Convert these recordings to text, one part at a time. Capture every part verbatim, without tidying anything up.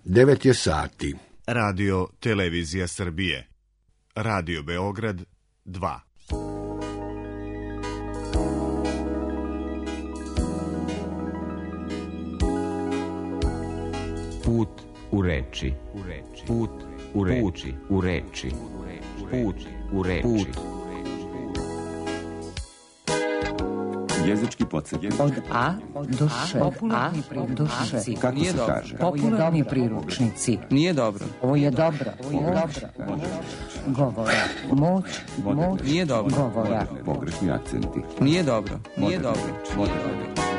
devet je sati. Radio Televizija Srbije. Radio Beograd dva. Put u reči. Put u reči. U reči. Put u reči. Jezički podsjetnik. Od A do Š. Popularni do Š. Kako se kaže? Popularni priručnici. Nije dobro. Ovo je dobro. Moć govora. Moć, moć Nije dobro. govora. Pogrešni akcenti. Nije dobro. Nije Moderna dobro. reč. Nije Moderna dobro. reč.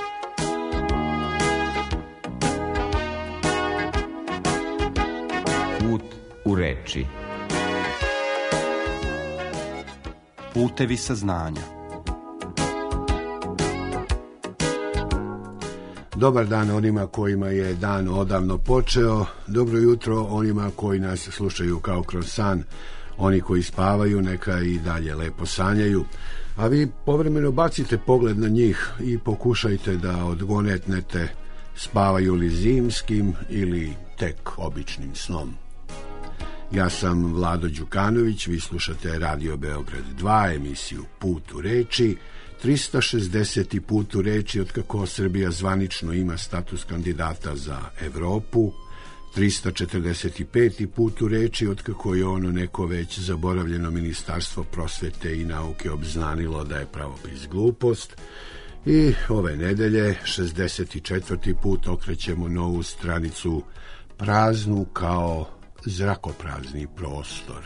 Put u reči. Putevi saznanja. Dobar dan onima kojima je dan odavno počeo, dobro jutro onima koji nas slušaju kao kroz san, oni koji spavaju neka i dalje lepo sanjaju, a vi povremeno bacite pogled na njih i pokušajte da odgonetnete spavaju li zimskim ili tek običnim snom. Ja sam Vlado Đukanović, vi slušate Radio Beograd dva, emisiju Put u reči, trista šezdeseti put u reči od kako Srbija zvanično ima status kandidata za Evropu, trista četrdeset peti put u reči od kako je ono neko već zaboravljeno Ministarstvo prosvete i nauke obznanilo da je pravopis glupost, i ove nedelje šezdeset četvrti put okrećemo novu stranicu praznu kao zrakoprazni prostor.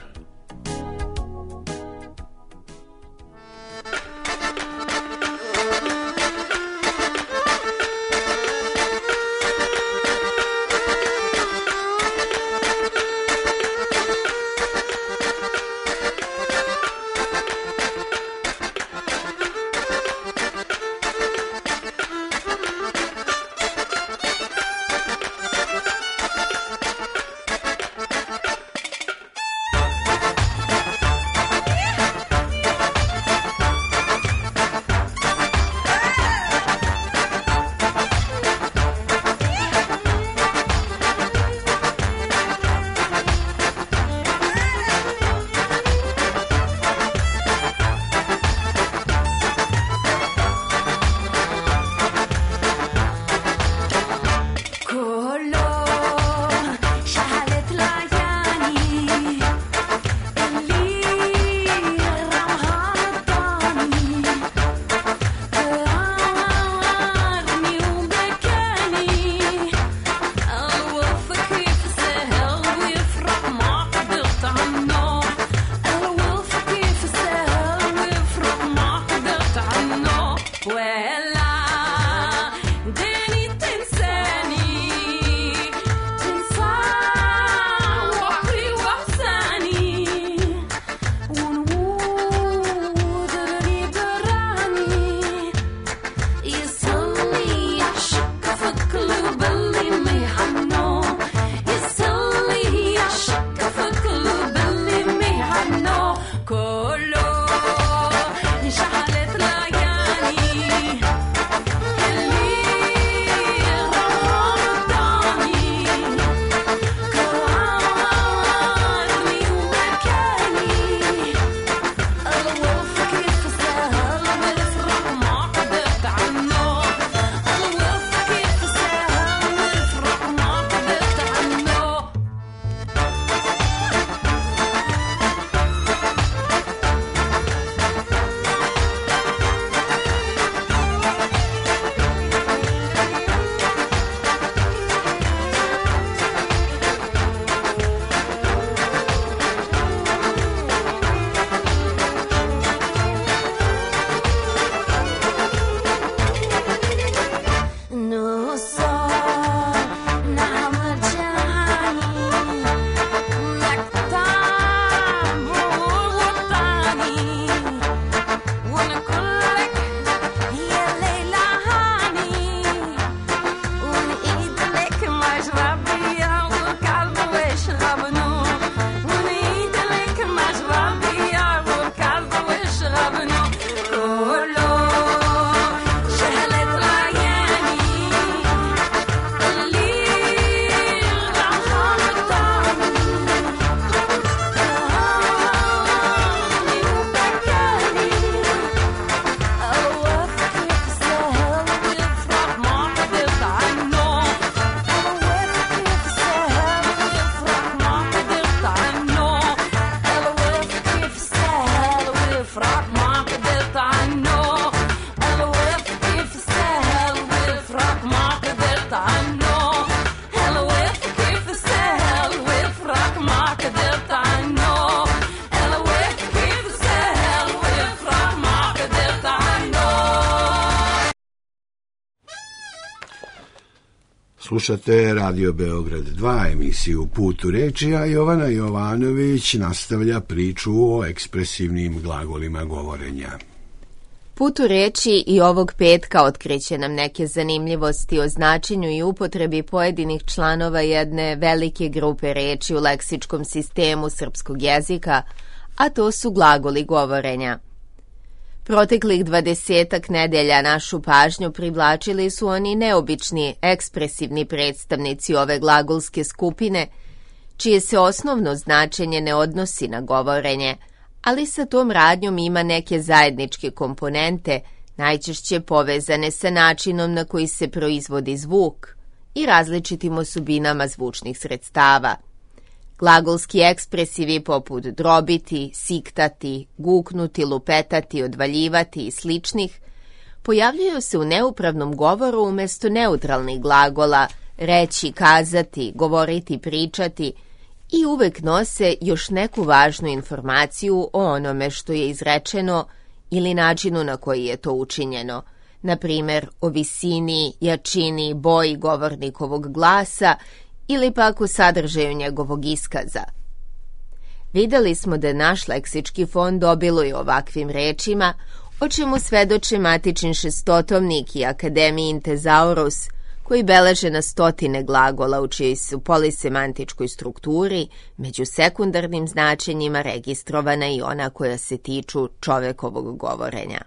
Slušate Radio Beograd dva, emisiju Put u reči, a Jovana Jovanović nastavlja priču o ekspresivnim glagolima govorenja. Put u reči i ovog petka otkriće nam neke zanimljivosti o značenju i upotrebi pojedinih članova jedne velike grupe reči u leksičkom sistemu srpskog jezika, a to su glagoli govorenja. Proteklih dvadesetak nedelja našu pažnju privlačili su oni neobični, ekspresivni predstavnici ove glagolske skupine, čije se osnovno značenje ne odnosi na govorenje, ali sa tom radnjom ima neke zajedničke komponente, najčešće povezane sa načinom na koji se proizvodi zvuk i različitim osobinama zvučnih sredstava. Glagolski ekspresivi poput drobiti, siktati, guknuti, lupetati, odvaljivati i sličnih pojavljuju se u neupravnom govoru umjesto neutralnih glagola reći, kazati, govoriti, pričati i uvek nose još neku važnu informaciju o onome što je izrečeno ili načinu na koji je to učinjeno, na primjer o visini, jačini, boji govornikovog glasa ili pak u sadržaju njegovog iskaza. Videli smo da naš leksički fond obiluje ovakvim rečima, o čemu svedoče matični šestotomnik i Akademijin tezaurus, koji beleže na stotine glagola u čijoj su polisemantičkoj strukturi među sekundarnim značenjima registrovana i ona koja se tiču čovekovog govorenja.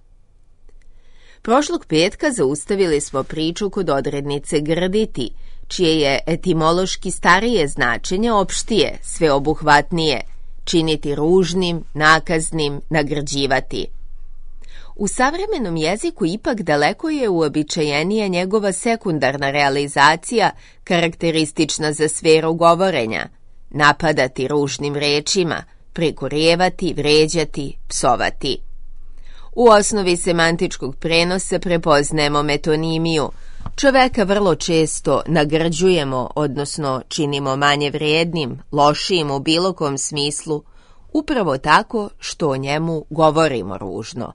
Prošlog petka zaustavili smo priču kod odrednice grditi, čije je etimološki starije značenje opštije, sveobuhvatnije, činiti ružnim, nakaznim, nagrđivati. U savremenom jeziku ipak daleko je uobičajenija njegova sekundarna realizacija karakteristična za sferu govorenja, napadati ružnim rečima, prekorjevati, vređati, psovati. U osnovi semantičkog prenosa prepoznajemo metonimiju, čoveka vrlo često nagrđujemo, odnosno činimo manje vrijednim, lošijim u bilo kom smislu, upravo tako što o njemu govorimo ružno.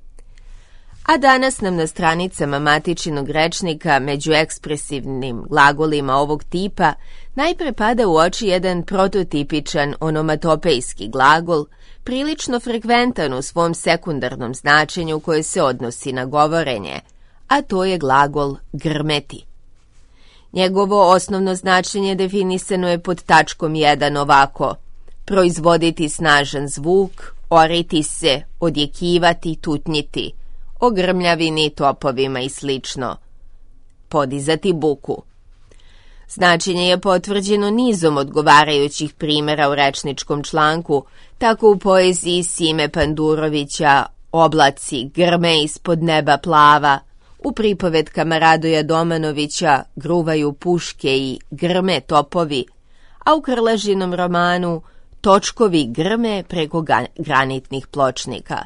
A danas nam na stranicama matičinog rečnika među ekspresivnim glagolima ovog tipa najpre pada u oči jedan prototipičan onomatopejski glagol, prilično frekventan u svom sekundarnom značenju koje se odnosi na govorenje, a to je glagol grmeti. Njegovo osnovno značenje definisano je pod tačkom jedan ovako: proizvoditi snažan zvuk, oriti se, odjekivati, tutnjiti, o grmljavini, topovima i slično, podizati buku. Značenje je potvrđeno nizom odgovarajućih primjera u rečničkom članku, tako u poeziji Sime Pandurovića Oblaci grme ispod neba plava, u pripovetkama Radoja Domanovića Gruvaju puške i Grme topovi, a u Krležinom romanu Točkovi grme preko granitnih pločnika.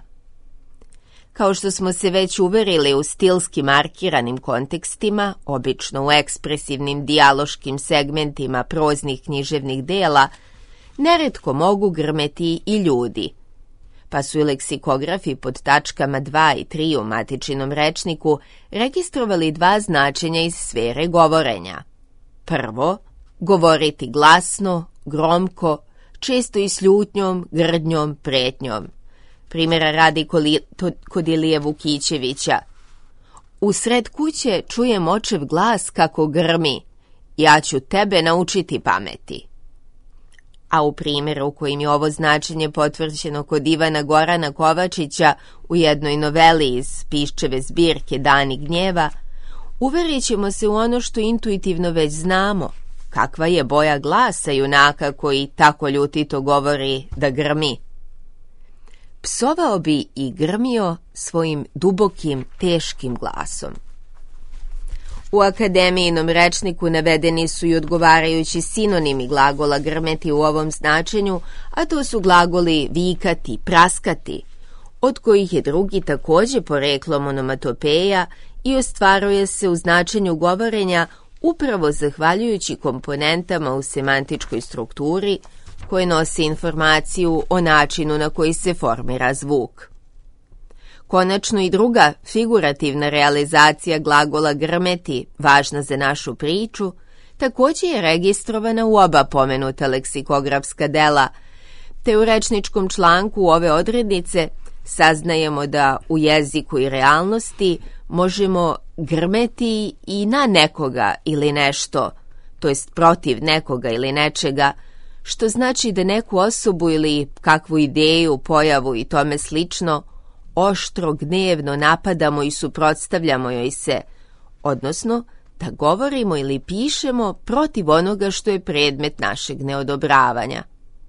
Kao što smo se već uverili u stilski markiranim kontekstima, obično u ekspresivnim dijaloškim segmentima proznih književnih dela, neretko mogu grmeti i ljudi, pa su i leksikografi pod tačkama dva i tri u matičinom rečniku registrovali dva značenja iz sfere govorenja. Prvo, govoriti glasno, gromko, često i s ljutnjom, grdnjom, pretnjom. Primjera radi kod Ilije Vukićevića. U sred kuće čujem očev glas kako grmi, ja ću tebe naučiti pameti. A u primjeru u kojim je ovo značenje potvrđeno kod Ivana Gorana Kovačića u jednoj noveli iz Piščeve zbirke Dani gnjeva, uverit ćemo se u ono što intuitivno već znamo, kakva je boja glasa junaka koji tako ljutito govori da grmi. Psovao bi i grmio svojim dubokim, teškim glasom. U Akademijinom rečniku navedeni su i odgovarajući sinonimi glagola grmeti u ovom značenju, a to su glagoli vikati, praskati, od kojih je drugi također poreklom onomatopeja i ostvaruje se u značenju govorenja upravo zahvaljujući komponentama u semantičkoj strukturi koje nose informaciju o načinu na koji se formira zvuk. Konačno i druga figurativna realizacija glagola grmeti, važna za našu priču, takođe je registrovana u oba pomenuta leksikografska dela, te u rečničkom članku ove odrednice saznajemo da u jeziku i realnosti možemo grmeti i na nekoga ili nešto, to jest protiv nekoga ili nečega, što znači da neku osobu ili kakvu ideju, pojavu i tome slično oštro, gnevno napadamo i suprotstavljamo joj se, odnosno da govorimo ili pišemo protiv onoga što je predmet našeg neodobravanja.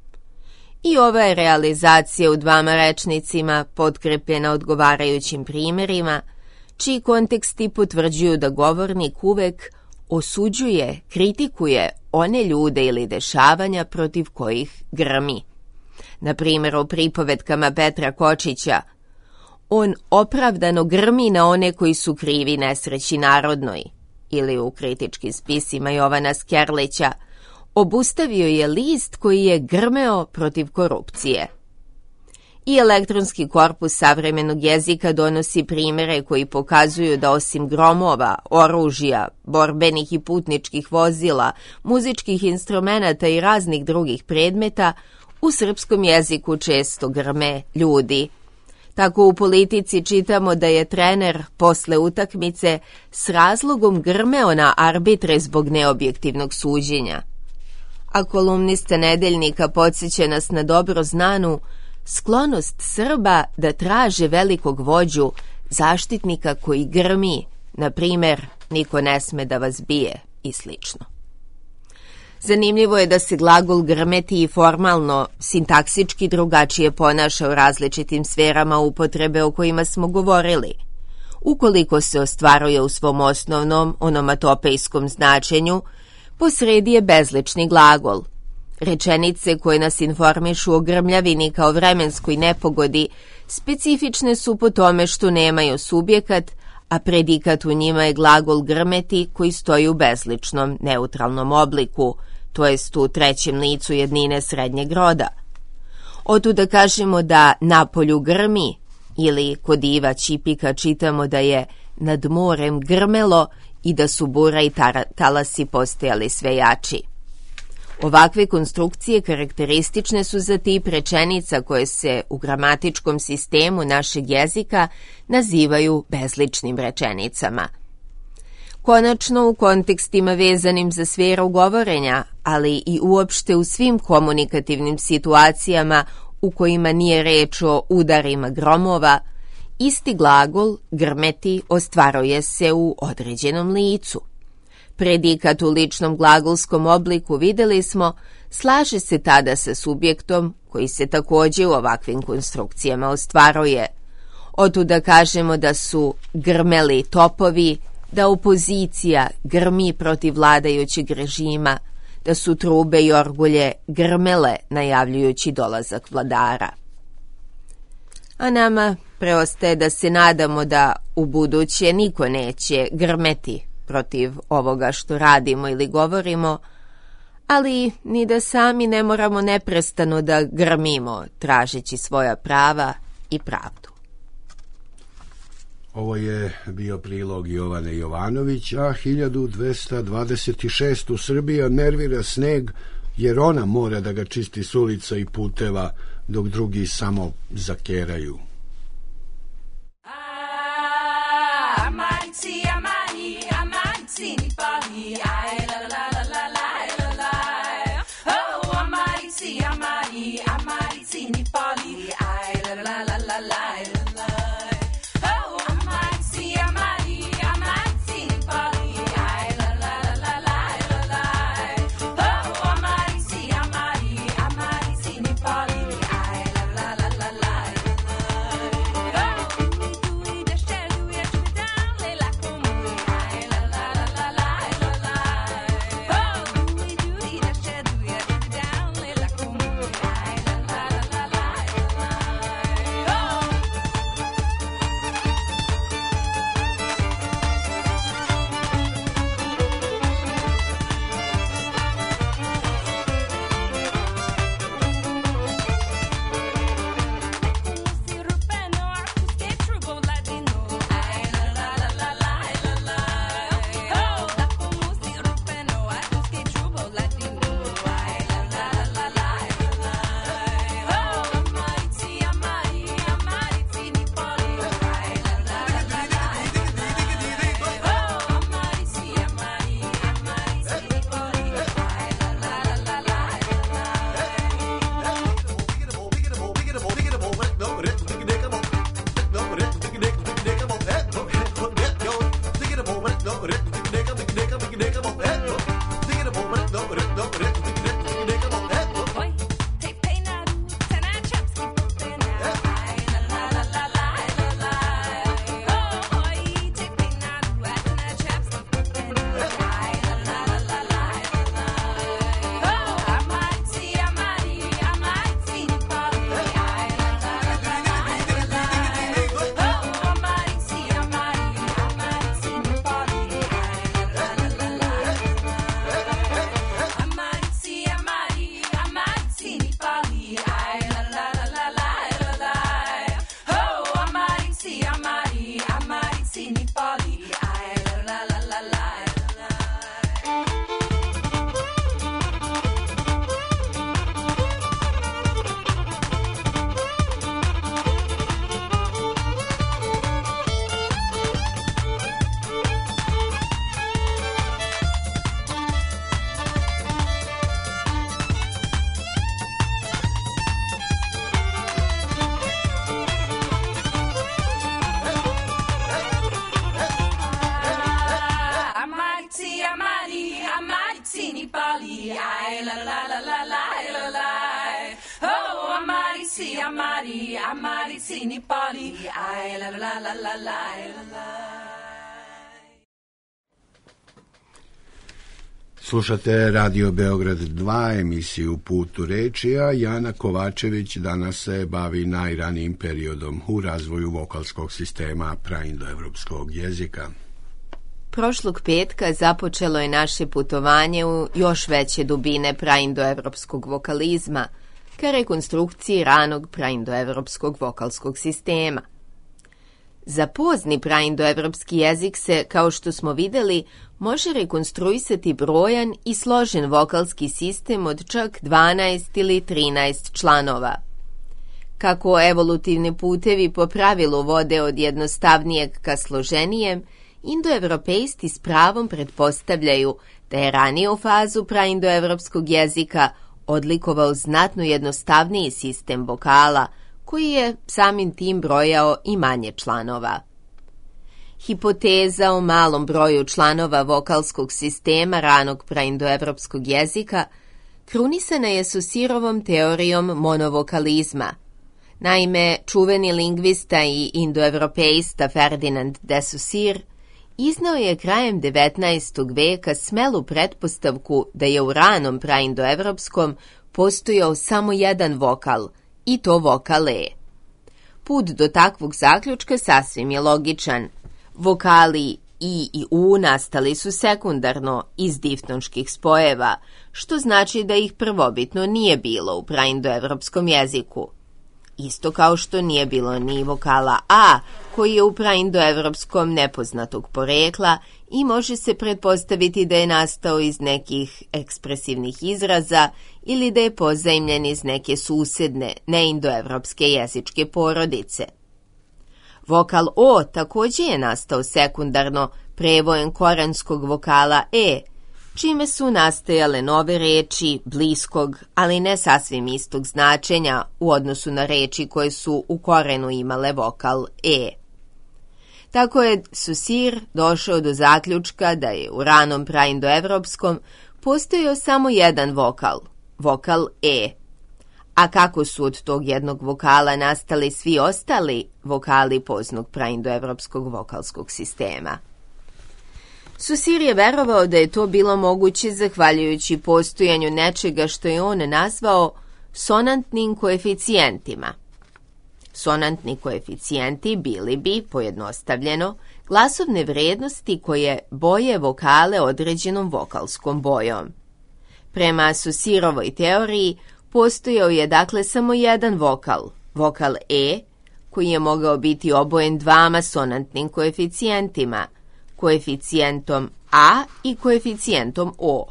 I ova je realizacija u dvama rečnicima potkrepljena odgovarajućim primerima, čiji konteksti potvrđuju da govornik uvek osuđuje, kritikuje one ljude ili dešavanja protiv kojih grmi. Na primjer, u pripovetkama Petra Kočića, on opravdano grmi na one koji su krivi nesreći narodnoj, ili u kritičkim spisima Jovana Skerlića, obustavio je list koji je grmeo protiv korupcije. I elektronski korpus savremenog jezika donosi primere koji pokazuju da osim gromova, oružja, borbenih i putničkih vozila, muzičkih instrumenata i raznih drugih predmeta, u srpskom jeziku često grme ljudi. Tako u Politici čitamo da je trener posle utakmice s razlogom grmeo na arbitre zbog neobjektivnog suđenja. A kolumnista Nedeljnika podsjeća nas na dobro znanu sklonost Srba da traže velikog vođu, zaštitnika koji grmi, na primer, niko ne sme da vas bije i slično. Zanimljivo je da se glagol grmeti i formalno, sintaksički drugačije ponaša u različitim sferama upotrebe o kojima smo govorili. Ukoliko se ostvaruje u svom osnovnom onomatopejskom značenju, posredi je bezlični glagol. Rečenice koje nas informišu o grmljavini kao vremenskoj nepogodi specifične su po tome što nemaju subjekat, a predikat u njima je glagol grmeti koji stoji u bezličnom, neutralnom obliku, to jest u trećem licu jednine srednjeg roda. Otuda kažemo da na polju grmi, ili kod Iva Ćipika čitamo da je nad morem grmelo i da su bura i talasi postajali sve jači. Ovakve konstrukcije karakteristične su za tip rečenica koje se u gramatičkom sistemu našeg jezika nazivaju bezličnim rečenicama. Konačno, u kontekstima vezanim za sferu govorenja, ali i uopšte u svim komunikativnim situacijama u kojima nije reč o udarima gromova, isti glagol grmeti ostvaruje se u određenom licu. Predikat u ličnom glagolskom obliku, videli smo, slaže se tada sa subjektom koji se takođe u ovakvim konstrukcijama ostvaruje. Otuda kažemo da su grmeli topovi, da opozicija grmi protiv vladajućeg režima, da su trube i orgulje grmele najavljujući dolazak vladara. A nama preostaje da se nadamo da u buduće niko neće grmeti protiv ovoga što radimo ili govorimo, ali ni da sami ne moramo neprestano da grmimo tražeći svoja prava i pravdu. Ovo je bio prilog Jovane Jovanović, a hiljadu dvesta dvadeset šest u Srbiji nervira sneg jer ona mora da ga čisti s ulica i puteva dok drugi samo zakeraju. Pali, ay la la la la la la la. Oh, amari si amari, amari si ni Pali, ay la la la la la la. Slušate Radio Beograd dva, emisiju Put u reči, a Jana Kovačević danas se bavi najranijim periodom u razvoju vokalskog sistema praindoevropskog jezika. Prošlog petka započelo je naše putovanje u još veće dubine praindoevropskog vokalizma ka rekonstrukciji ranog praindoevropskog vokalskog sistema. Za pozni praindoevropski jezik se, kao što smo videli, može rekonstruisati brojan i složen vokalski sistem od čak dvanaest ili trinaest članova. Kako evolutivni putevi po pravilu vode od jednostavnijeg ka složenijem, indoevropejsti s pravom pretpostavljaju da je raniju fazu praindoevropskog jezika odlikovao znatno jednostavniji sistem vokala, koji je samim tim brojao i manje članova. Hipoteza o malom broju članova vokalskog sistema ranog praindoevropskog jezika krunisana je Saussureovom teorijom monovokalizma. Naime, čuveni lingvista i indoevropeista Ferdinand de Saussure iznao je krajem devetnaestog veka smelu pretpostavku da je u ranom praindoevropskom postojao samo jedan vokal, i to vokal E. Put do takvog zaključka sasvim je logičan. Vokali I i U nastali su sekundarno iz diftonških spojeva, što znači da ih prvobitno nije bilo u praindoevropskom jeziku. Isto kao što nije bilo ni vokala A, koji je u praindoevropskom nepoznatog porekla i može se pretpostaviti da je nastao iz nekih ekspresivnih izraza ili da je pozajmljen iz neke susedne, neindoevropske jezičke porodice. Vokal O također je nastao sekundarno prevojem korenskog vokala E, čime su nastajale nove reči bliskog, ali ne sasvim istog značenja u odnosu na reči koje su u korenu imale vokal E. Tako je Saussure došao do zaključka da je u ranom praindoevropskom postojao samo jedan vokal, vokal E. A kako su od tog jednog vokala nastali svi ostali vokali poznog praindoevropskog vokalskog sistema? Saussure je verovao da je to bilo moguće zahvaljujući postojanju nečega što je on nazvao sonantnim koeficijentima. Sonantni koeficijenti bili bi, pojednostavljeno, glasovne vrednosti koje boje vokale određenom vokalskom bojom. Prema Saussureovoj teoriji postojao je dakle samo jedan vokal, vokal E, koji je mogao biti obojen dvama sonantnim koeficijentima, koeficijentom A i koeficijentom O.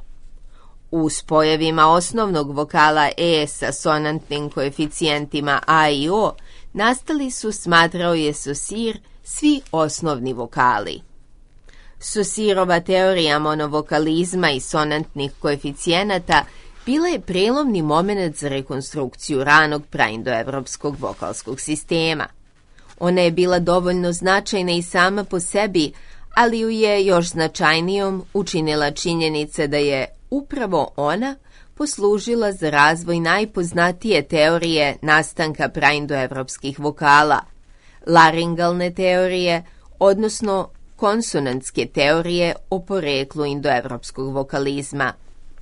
U spojevima osnovnog vokala E sa sonantnim koeficijentima A i O nastali su, smatrao je Saussure, svi osnovni vokali. Saussureova teorija monovokalizma i sonantnih koeficijenata bila je prelomni moment za rekonstrukciju ranog praindoevropskog vokalskog sistema. Ona je bila dovoljno značajna i sama po sebi, ali ju je još značajnijom učinila činjenica da je upravo ona poslužila za razvoj najpoznatije teorije nastanka praindoevropskih vokala, laringalne teorije, odnosno konsonantske teorije o poreklu indoevropskog vokalizma.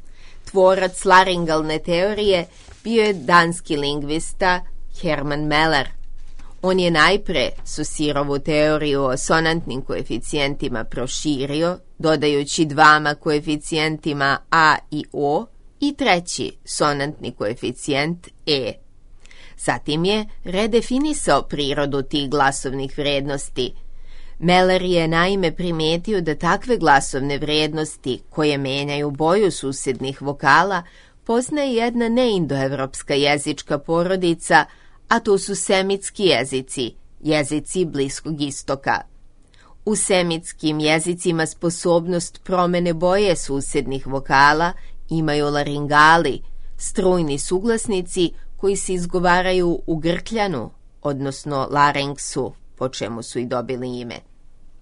Tvorac laringalne teorije bio je danski lingvista Herman Meller. On je najpre Saussureovu teoriju o sonantnim koeficijentima proširio, dodajući dvama koeficijentima A i O i treći sonantni koeficijent E. Zatim je redefinisao prirodu tih glasovnih vrednosti. Meller je naime primetio da takve glasovne vrednosti, koje menjaju boju susednih vokala, poznaje jedna neindoevropska jezička porodica, a to su semitski jezici, jezici Bliskog istoka. U semitskim jezicima sposobnost promene boje susednih vokala imaju laringali, strujni suglasnici koji se izgovaraju u grkljanu, odnosno laringsu, po čemu su i dobili ime.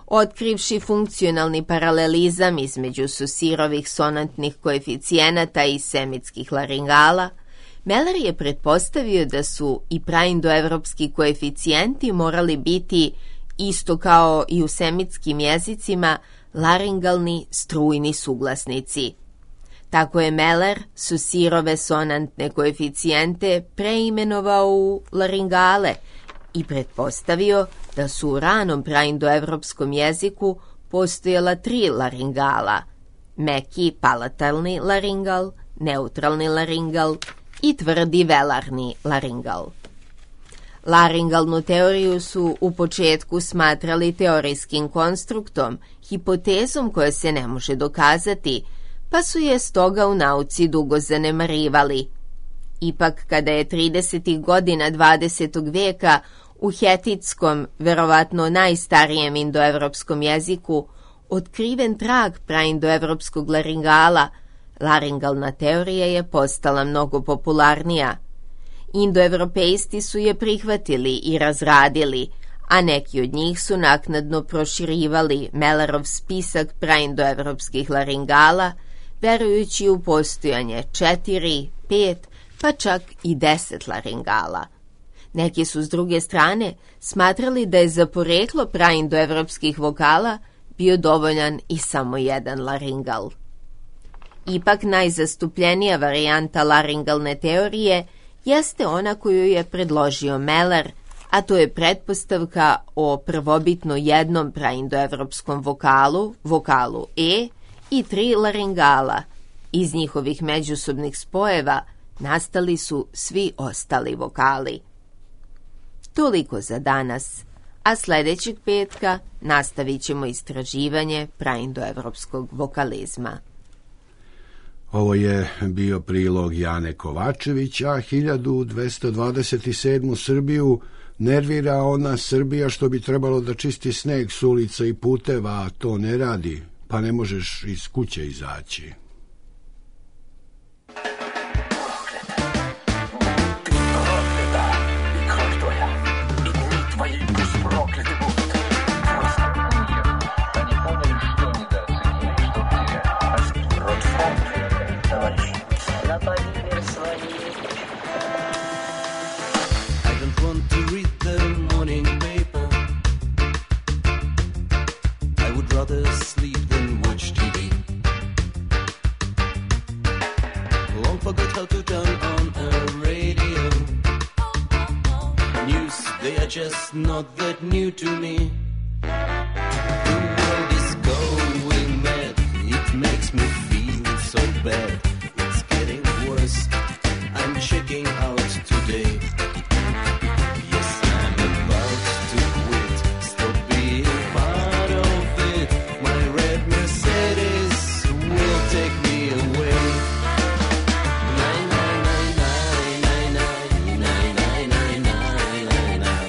Otkrivši funkcionalni paralelizam između susirovih sonantnih koeficijenata i semitskih laringala, Meller je pretpostavio da su i praindoevropski koeficijenti morali biti, isto kao i u semitskim jezicima, laringalni strujni suglasnici. Tako je Meller susirove sonantne koeficijente preimenovao u laringale i pretpostavio da su u ranom praindoevropskom jeziku postojala tri laringala: meki palatalni laringal, neutralni laringal i tvrdi velarni laringal. Laringalnu teoriju su u početku smatrali teorijskim konstruktom, hipotezom koja se ne može dokazati, pa su je stoga u nauci dugo zanemarivali. Ipak, kada je tridesetih godina dvadesetog veka u hetitskom, verovatno najstarijem indoevropskom jeziku, otkriven trag praindoevropskog laringala, laringalna teorija je postala mnogo popularnija. Indoevropejsti su je prihvatili i razradili, a neki od njih su naknadno proširivali Mellerov spisak praindoevropskih laringala, verujući u postojanje četiri, pet, pa čak i deset laringala. Neki su s druge strane smatrali da je za poreklo praindoevropskih vokala bio dovoljan i samo jedan laringal. Ipak najzastupljenija varijanta laringalne teorije jeste ona koju je predložio Meller, a to je pretpostavka o prvobitno jednom praindoevropskom vokalu, vokalu E, i tri laringala. Iz njihovih međusobnih spojeva nastali su svi ostali vokali. Toliko za danas, a sljedećeg petka nastavit ćemo istraživanje praindoevropskog vokalizma. Ovo je bio prilog Jane Kovačević, a hiljadu dvesta dvadeset sedmu. Srbiju nervira ona Srbija što bi trebalo da čisti sneg s ulica i puteva, a to ne radi, pa ne možeš iz kuće izaći. Just not that new to me. The world is going mad. It makes me feel so bad. It's getting worse. I'm checking out today. Yes, I'm about to quit. Stop being part of it. My red Mercedes will take me away. Nine, nine, nine, nine, nine, nine, nine, nine, nine, nine.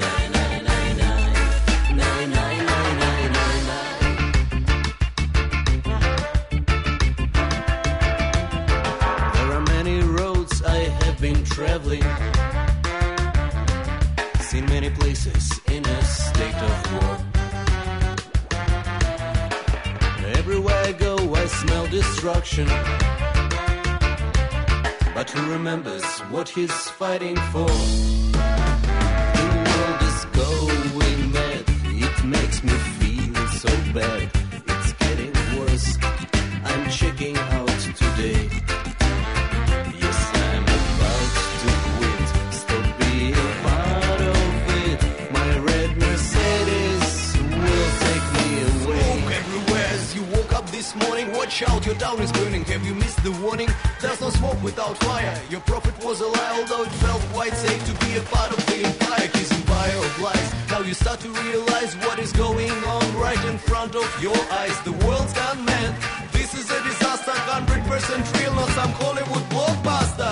Traveling, seen many places in a state of war. Everywhere I go, I smell destruction. But who remembers what he's fighting for? The world is going mad. It makes me feel so bad. It's getting worse. I'm checking out today. Watch out, your town is burning. Have you missed the warning? There's no smoke without fire. Your prophet was a lie, although it felt quite safe to be a part of the empire. His empire of lies. Now you start to realize what is going on right in front of your eyes. The world's gone mad. This is a disaster, one hundred percent real, not some Hollywood blockbuster.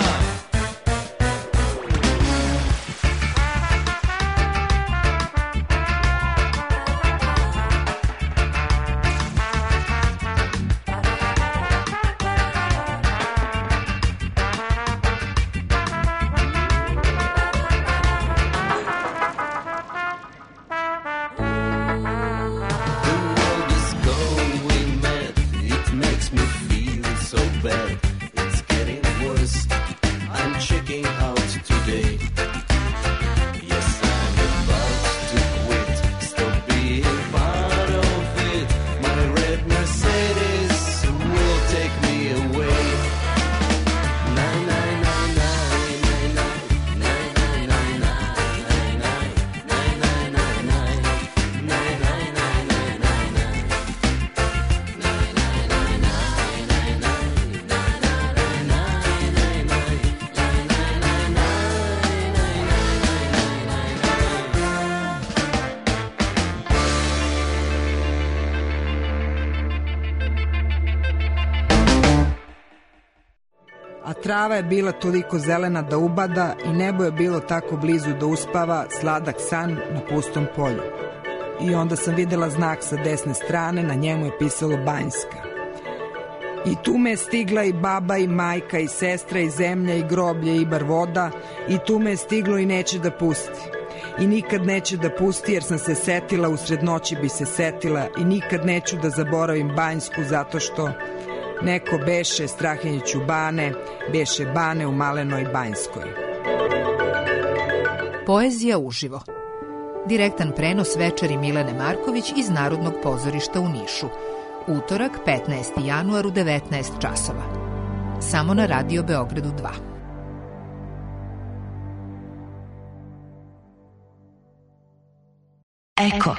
a trava je bila toliko zelena da ubada i nebo je bilo tako blizu da uspava sladak san na pustom polju. I onda sam videla znak sa desne strane, na njemu je pisalo Banjska. I tu me je stigla i baba i majka i sestra i zemlja i groblje i bar voda, i tu me je stiglo i neće da pusti. I nikad neće da pusti jer sam se setila, usred noći bi se setila, i nikad neću da zaboravim Banjsku zato što neko beše Strahinjiću bane, beše bane u malenoj Banjskoj. Poezija uživo. Direktan prenos večeri Milene Marković iz Narodnog pozorišta u Nišu. Utorak, petnaesti januar u devetnaest časova. Samo na Radio Beogradu dva. Eko.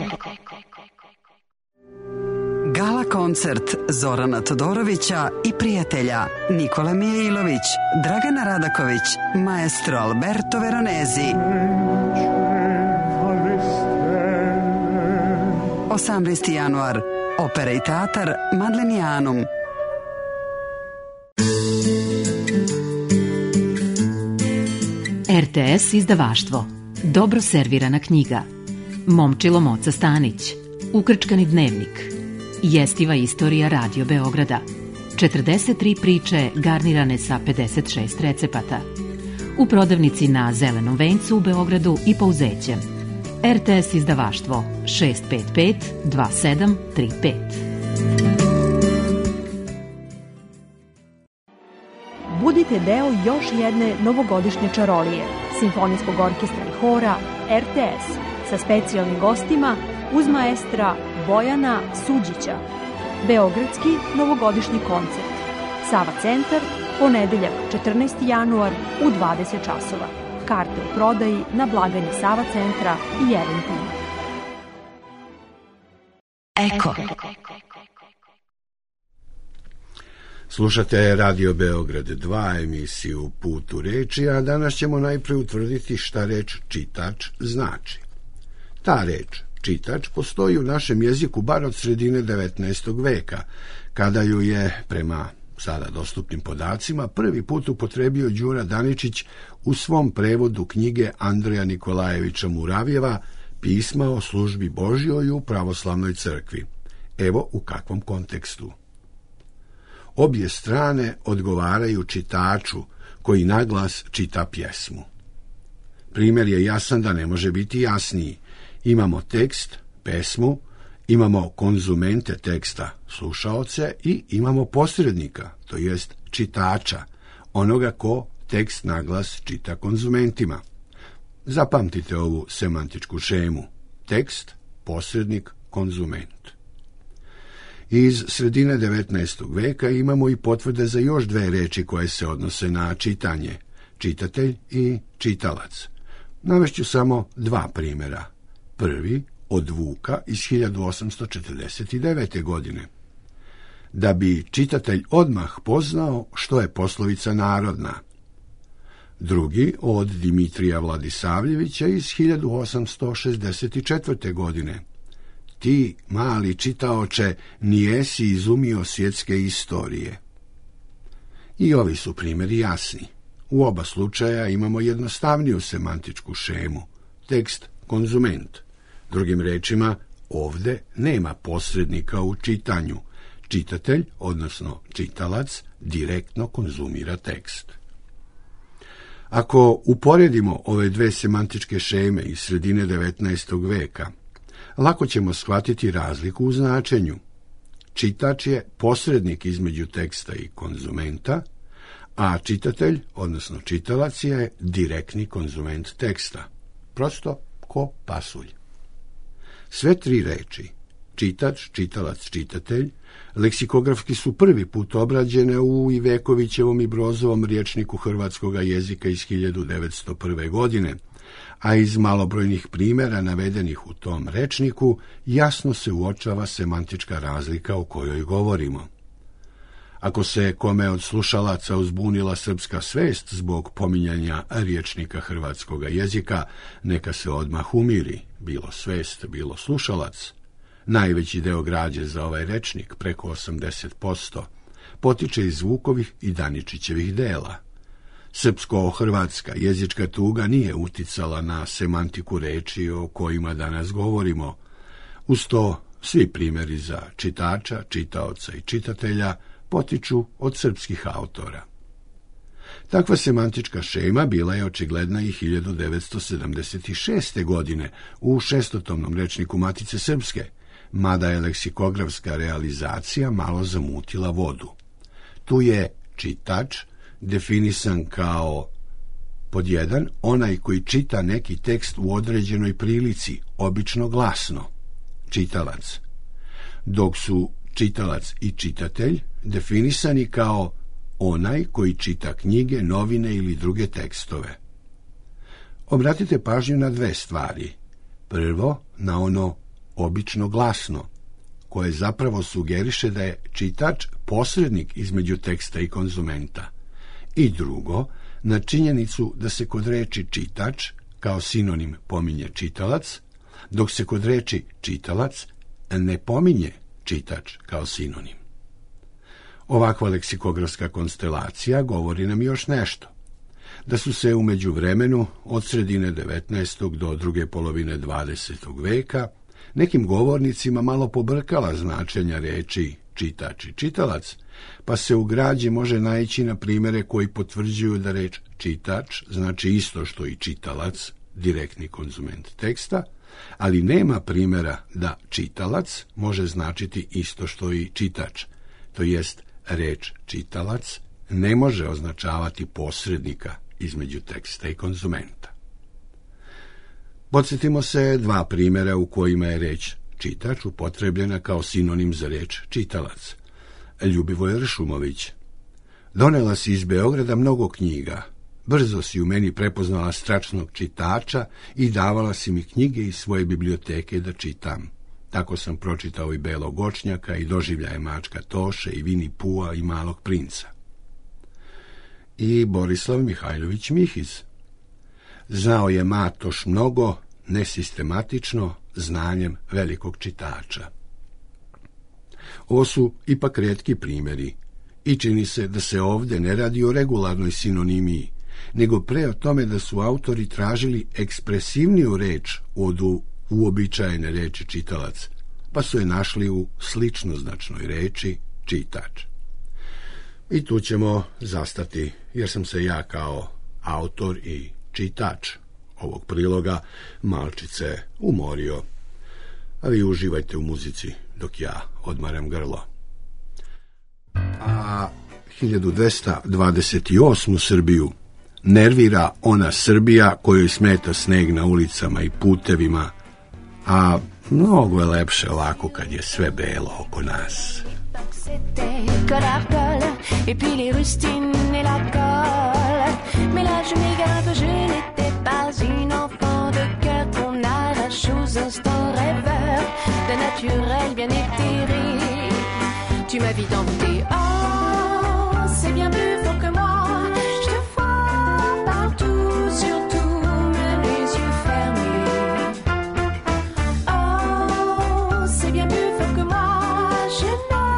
Gala koncert Zorana Todorovića i prijatelja Nikola Mijailović, Dragana Radaković, maestro Alberto Veronezi. osamnaesti januar, Opera i teatar Madlenianum. R T S izdavaštvo. Dobro servirana knjiga. Momčilo Moca Stanić. Ukrčkani dnevnik. Jestiva istorija Radio Beograda. četrdeset tri priče garnirane sa pedeset šest recepata. U prodavnici na Zelenom vencu u Beogradu i Pouzećem. R T S izdavaštvo šest pet pet dva sedam tri pet. Budite deo još jedne novogodišnje čarolije Simfonijskog orkestra i hora R T S sa specijalnim gostima uz maestra Bojana Suđića. Beogradski novogodišnji koncert. Sava centar, ponedeljak četrnaesti januar u dvadeset časova. Karte u prodaji na blagajni Sava centra i Eventima. Eko. Slušate Radio Beograd dva, emisiju Put u reči, a danas ćemo najpre utvrditi šta reč čitač znači. Ta reč čitač postoji u našem jeziku bar od sredine devetnaestog veka, kada ju je, prema sada dostupnim podacima, prvi put upotrebio Đura Daničić u svom prevodu knjige Andreja Nikolajevića Muravjeva Pisma o službi Božjoj u pravoslavnoj crkvi. Evo u kakvom kontekstu. Obje strane odgovaraju čitaču koji naglas čita pjesmu. Primjer je jasan da ne može biti jasniji. Imamo tekst, pesmu, imamo konzumente teksta, slušaoce, i imamo posrednika, to jest čitača, onoga ko tekst naglas čita konzumentima. Zapamtite ovu semantičku šemu. Tekst, posrednik, konzument. Iz sredine devetnaestog veka imamo i potvrde za još dve reči koje se odnose na čitanje, čitatelj i čitalac. Navešću samo dva primjera. Prvi od Vuka iz hiljadu osamsto četrdeset devete. godine. Da bi čitatelj odmah poznao što je poslovica narodna. Drugi od Dimitrija Vladisavljevića iz hiljadu osamsto šezdeset četvrte. godine. Ti, mali čitaoče, nijesi izumio svjetske istorije. I ovi su primjeri jasni. U oba slučaja imamo jednostavniju semantičku šemu. Tekst, konzument. Drugim rečima, ovde nema posrednika u čitanju. Čitatelj, odnosno čitalac, direktno konzumira tekst. Ako uporedimo ove dve semantičke šeme iz sredine devetnaestog veka, lako ćemo shvatiti razliku u značenju. Čitač je posrednik između teksta i konzumenta, a čitatelj, odnosno čitalac, je direktni konzument teksta. Prosto ko pasulj. Sve tri reči, čitač, čitalac, čitatelj, leksikografski su prvi put obrađene u Ivekovićevom i Brozovom rječniku hrvatskog jezika iz hiljadu devetsto prve. godine, a iz malobrojnih primjera navedenih u tom rečniku jasno se uočava semantička razlika o kojoj govorimo. Ako se kome od slušalaca uzbunila srpska svest zbog pominjanja rječnika hrvatskog jezika, neka se odmah umiri, bilo svest, bilo slušalac. Najveći deo građe za ovaj rečnik, preko osamdeset posto, potiče iz Vukovih i Daničićevih dela. Srpsko-hrvatska jezička tuga nije uticala na semantiku reči o kojima danas govorimo. Uz to, svi primjeri za čitača, čitaoca i čitatelja potiču od srpskih autora. Takva semantička šema bila je očigledna i hiljadu devetsto sedamdeset šeste. godine u šestotomnom rečniku Matice Srpske, mada je leksikografska realizacija malo zamutila vodu. Tu je čitač definisan kao pod jedan, onaj koji čita neki tekst u određenoj prilici, obično glasno, čitalac, dok su čitalac i čitatelj definisani kao onaj koji čita knjige, novine ili druge tekstove. Obratite pažnju na dve stvari. Prvo, na ono obično glasno, koje zapravo sugeriše da je čitač posrednik između teksta i konzumenta. I drugo, na činjenicu da se kod reči čitač kao sinonim pominje čitalac, dok se kod reči čitalac ne pominje čitač kao sinonim. Ovakva leksikografska konstelacija govori nam još nešto. Da su se u međuvremenu od sredine devetnaestog do druge polovine dvadesetog veka nekim govornicima malo pobrkala značenja reči čitač i čitalac, pa se u građi može naići na primjere koji potvrđuju da reč čitač znači isto što i čitalac, direktni konzument teksta, ali nema primjera da čitalac može značiti isto što i čitač, to jest reč čitalac ne može označavati posrednika između teksta i konzumenta. Podsjetimo se dva primjera u kojima je reč čitač upotrebljena kao sinonim za reč čitalac. Ljubivoje Ršumović: donela si iz Beograda mnogo knjiga, brzo si u meni prepoznala strašnog čitača i davala si mi knjige iz svoje biblioteke da čitam. Tako sam pročitao i Belog očnjaka i Doživljaje mačka Toše i Vini Pua i Malog princa. I Borislav Mihajlović Mihiz: znao je Matoš mnogo, nesistematično, znanjem velikog čitača. Ovo su ipak rijetki primjeri i čini se da se ovdje ne radi o regularnoj sinonimiji, nego pre o tome da su autori tražili ekspresivniju reč od uobičajene reči čitalac, pa su je našli u sličnoznačnoj reči čitač. I tu ćemo zastati, jer sam se ja kao autor i čitač ovog priloga malčice umorio. A vi uživajte u muzici dok ja odmaram grlo. A hiljadu dvesta dvadeset osmu. Srbiju nervira ona Srbija kojoj smeta sneg na ulicama i putevima, a mnogo je lepše lako kad je sve belo oko nas. C'était que l'alcool et puis les rustines et la colle. Mais là je m'égare, je n'étais pas une enfant de cœur, ton arrache aux instants rêveurs d'un naturel bien éthéré. Tu m'as vite envoûté, oh c'est bien plus fort que moi. Je te vois partout, surtout même les yeux fermés. Oh c'est bien plus fort que moi. Je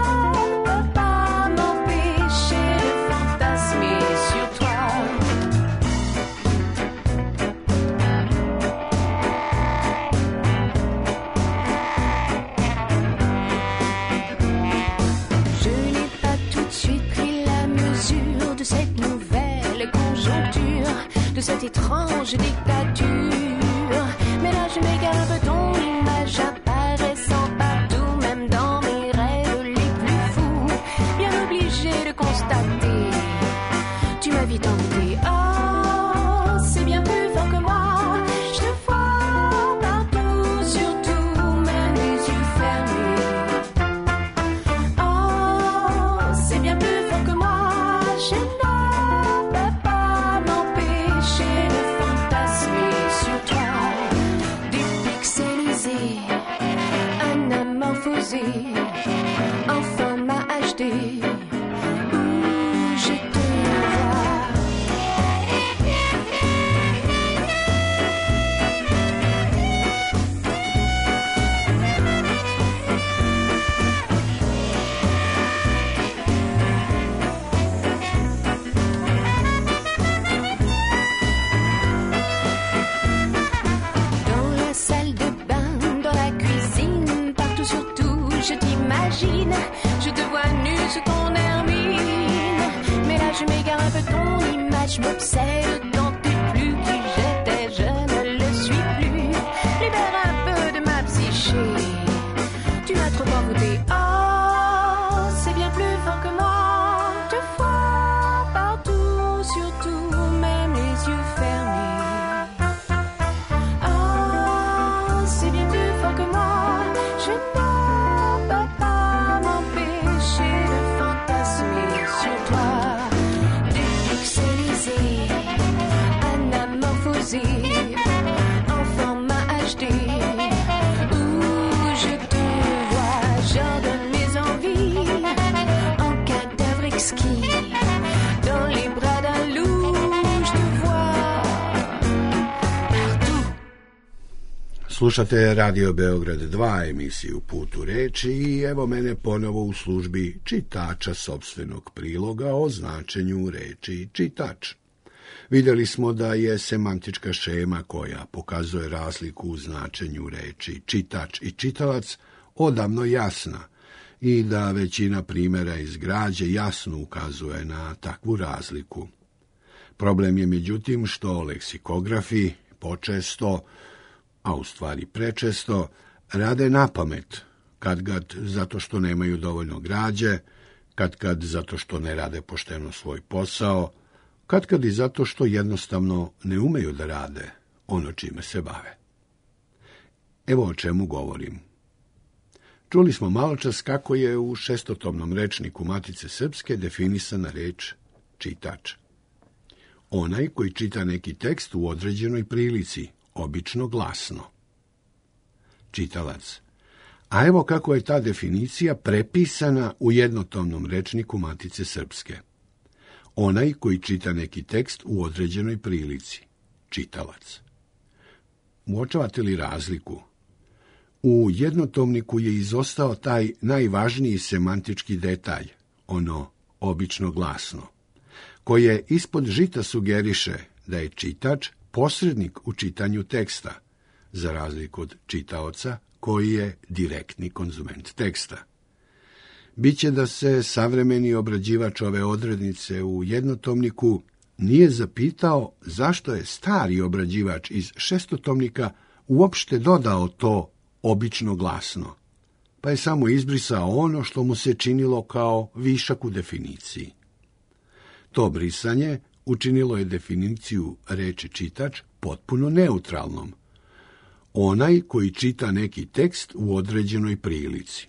de cette étrange dictature. Mais là je m'égare, ton image apparaissant partout, même dans mes rêves les plus fous, bien obligé de constater, tu m'as vite envoûté, oh c'est bien plus fort que moi. Je te vois partout, surtout même les yeux fermés. Oh c'est bien plus fort que moi. Je en format H D où je te vois. un peu ton image m'obsède, tant t'es plus qui j'étais, je ne le suis plus. Libère un peu de ma psyché, tu m'as trop envoûté. Oh, c'est bien plus fort que moi, te vois partout, surtout, même les yeux fermés. Oh, c'est bien plus fort que moi, je ne peux pas m'empêcher de fantasmer sur toi. Dépixelisé, anamorphosé, en format H D, où je te vois, j'ordonne mes envies, en cadavre exquis, dans les bras d'un loup, je te vois partout. Slušate Radio Beograd dva, emisiju Put u reči, i evo mene ponovo u službi čitača sopstvenog priloga o značenju reči čitač. Vidjeli smo da je semantička šema koja pokazuje razliku u značenju reči čitač i čitalac odavno jasna i da većina primjera iz građe jasno ukazuje na takvu razliku. Problem je međutim što leksikografi počesto, a u stvari prečesto, rade napamet, kadgad zato što nemaju dovoljno građe, kadkad zato što ne rade pošteno svoj posao, kadkad i zato što jednostavno ne umeju da rade ono čime se bave. Evo o čemu govorim. Čuli smo maločas kako je u šestotomnom rečniku Matice Srpske definisana reč čitač. Onaj koji čita neki tekst u određenoj prilici, obično glasno. Čitalac. A evo kako je ta definicija prepisana u jednotomnom rečniku Matice Srpske. Onaj koji čita neki tekst u određenoj prilici, čitalac. Uočavate li razliku? U jednotomniku je izostao taj najvažniji semantički detalj, ono obično glasno, koje ispod žita sugeriše da je čitač posrednik u čitanju teksta, za razliku od čitaoca koji je direktni konzument teksta. Biće da se savremeni obrađivač ove odrednice u jednotomniku nije zapitao zašto je stari obrađivač iz šestotomnika uopšte dodao to obično glasno, pa je samo izbrisao ono što mu se činilo kao višak u definiciji. To brisanje učinilo je definiciju reči čitač potpuno neutralnom. Onaj koji čita neki tekst u određenoj prilici.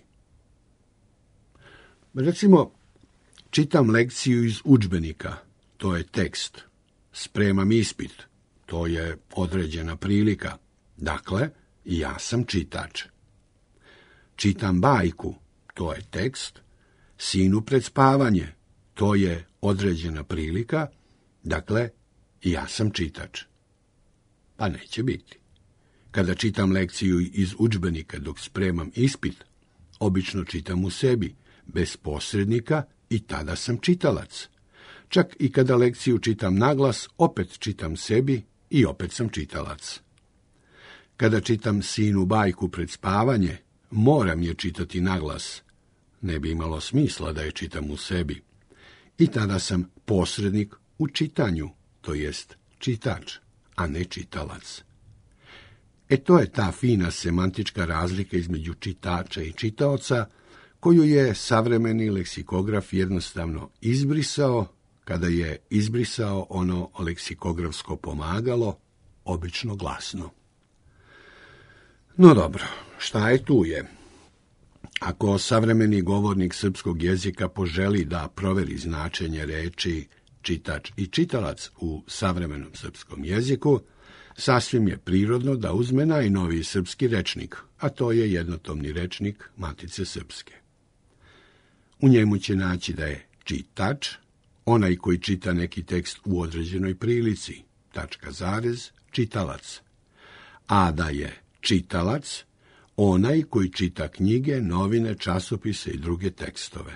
Recimo, čitam lekciju iz udžbenika, to je tekst. Spremam ispit, to je određena prilika. Dakle, ja sam čitač. Čitam bajku, to je tekst. Sinu pred spavanje, to je određena prilika. Dakle, ja sam čitač. Pa neće biti. Kada čitam lekciju iz udžbenika dok spremam ispit, obično čitam u sebi, bez posrednika, i tada sam čitalac. Čak i kada lekciju čitam naglas, opet čitam sebi i opet sam čitalac. Kada čitam sinu bajku pred spavanje, moram je čitati naglas. Ne bi imalo smisla da je čitam u sebi. I tada sam posrednik u čitanju, to jest čitač, a ne čitalac. E to je ta fina semantička razlika između čitača i čitaoca, koju je savremeni leksikograf jednostavno izbrisao kada je izbrisao ono leksikografsko pomagalo, obično glasno. No dobro, šta je tu je? Ako savremeni govornik srpskog jezika poželi da proveri značenje reči čitač i čitalac u savremenom srpskom jeziku, sasvim je prirodno da uzme najnoviji srpski rečnik, a to je jednotomni rečnik Matice Srpske. U njemu će naći da je čitač onaj koji čita neki tekst u određenoj prilici, tačka zarez, čitalac, a da je čitalac onaj koji čita knjige, novine, časopise i druge tekstove.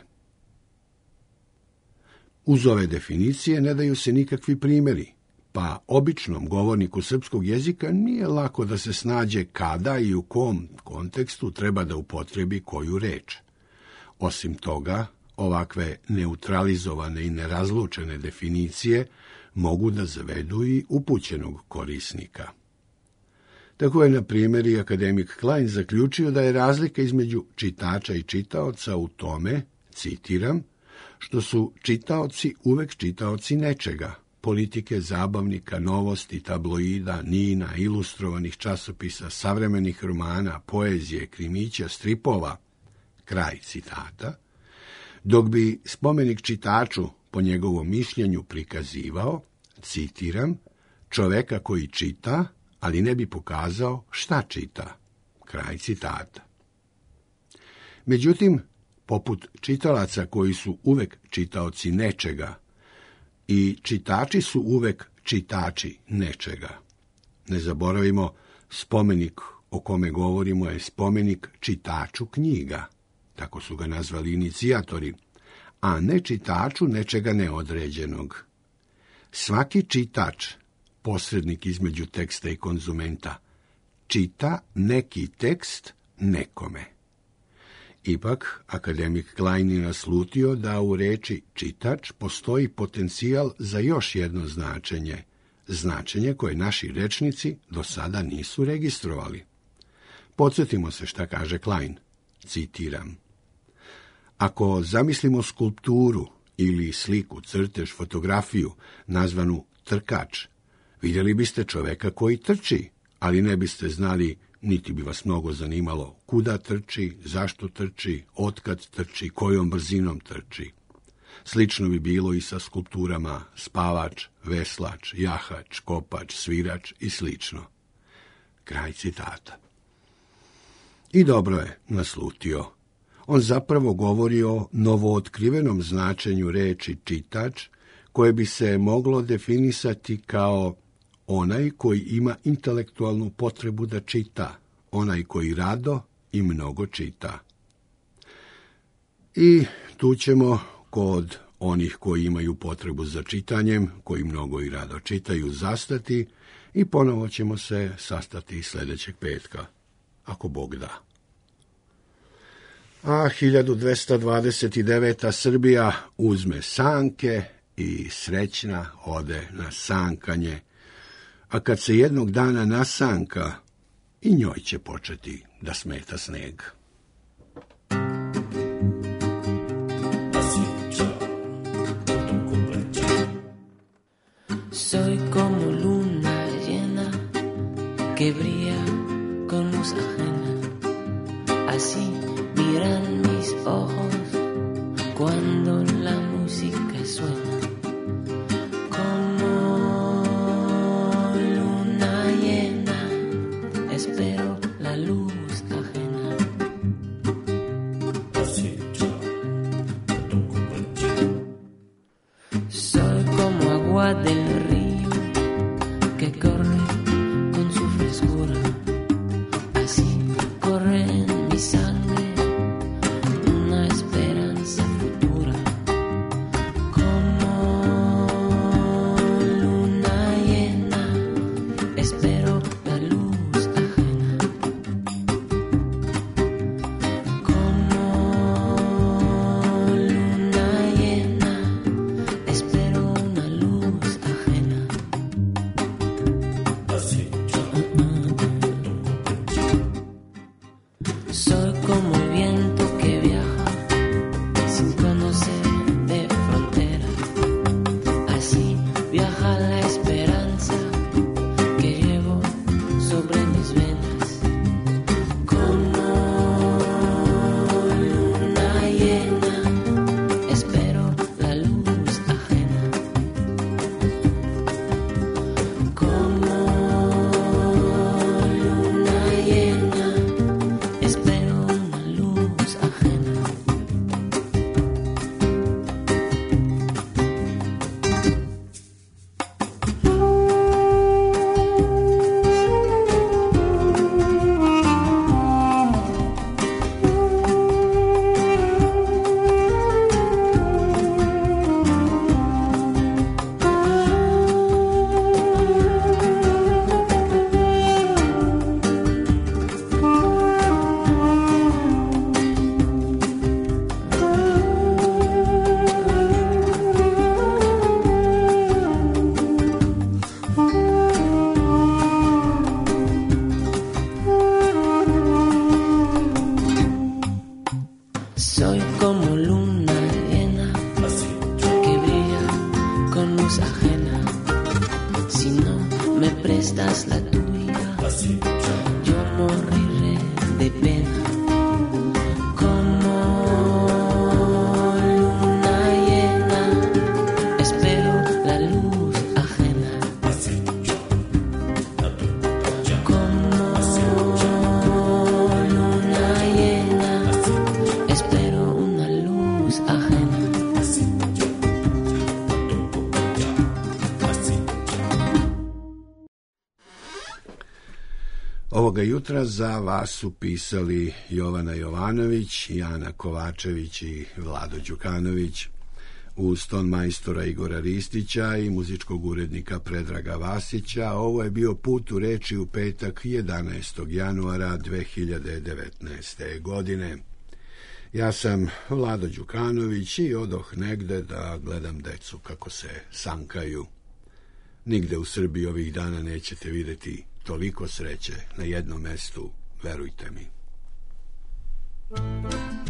Uz ove definicije ne daju se nikakvi primjeri, pa običnom govorniku srpskog jezika nije lako da se snađe kada i u kom kontekstu treba da upotrebi koju reč. Osim toga, ovakve neutralizovane i nerazlučene definicije mogu da zavedu i upućenog korisnika. Tako je, na primjer, i akademik Klein zaključio da je razlika između čitača i čitaoca u tome, citiram, što su čitaoci uvek čitaoci nečega, politike, zabavnika, novosti, tabloida, nina, ilustrovanih časopisa, savremenih romana, poezije, krimića, stripova, kraj citata, dok bi spomenik čitaču, po njegovom mišljenju, prikazivao, citiram, čoveka koji čita, ali ne bi pokazao šta čita, kraj citata. Međutim, poput čitalaca koji su uvek čitaoci nečega, i čitači su uvek čitači nečega. Ne zaboravimo, spomenik o kome govorimo je spomenik čitaču knjiga, tako su ga nazvali inicijatori, a ne čitaču nečega neodređenog. Svaki čitač, posrednik između teksta i konzumenta, čita neki tekst nekome. Ipak, akademik Klein je naslutio da u reči čitač postoji potencijal za još jedno značenje, značenje koje naši rečnici do sada nisu registrovali. Podsjetimo se šta kaže Klein, citiram. Ako zamislimo skulpturu ili sliku, crtež, fotografiju, nazvanu trkač, vidjeli biste čoveka koji trči, ali ne biste znali, niti bi vas mnogo zanimalo kuda trči, zašto trči, otkad trči, kojom brzinom trči. Slično bi bilo i sa skulpturama spavač, veslač, jahač, kopač, svirač i slično. Kraj citata. I dobro je naslutio. On zapravo govori o novootkrivenom značenju reči čitač, koje bi se moglo definisati kao onaj koji ima intelektualnu potrebu da čita, onaj koji rado i mnogo čita. I tu ćemo kod onih koji imaju potrebu za čitanjem, koji mnogo i rado čitaju, zastati i ponovo ćemo se sastati sljedećeg petka, ako Bog da. A hiljadu dvesta dvadeset deveta. Srbija uzme sanke i srećna ode na sankanje, a kad se jednog dana nasanka, i njoj će početi da smeta sneg. Soy como luna llena que brilla con luz ajena, así miran mis ojos cuando la música suena. Como luna llena espero la luz ajena. Soy como agua del río que corre con su frescura, así corre en mi sangre una esperanza futura. Como luna llena espero la luz ajena. Como luna llena espero una luz ajena. das la tuya, yo moriré de pena. Como luna llena, espero la luz ajena. Como luna llena, espero una luz ajena. Ovoga jutra za vas su pisali Jovana Jovanović, Jana Kovačević i Vlado Đukanović, uz ton majstora Igora Ristića i muzičkog urednika Predraga Vasića. Ovo je bio Put u reči u petak jedanaestog januara dve hiljade devetnaeste. godine. Ja sam Vlado Đukanović i odoh negde da gledam decu kako se sankaju. Nigde u Srbiji ovih dana nećete videti toliko sreće na jednom mestu, verujte mi.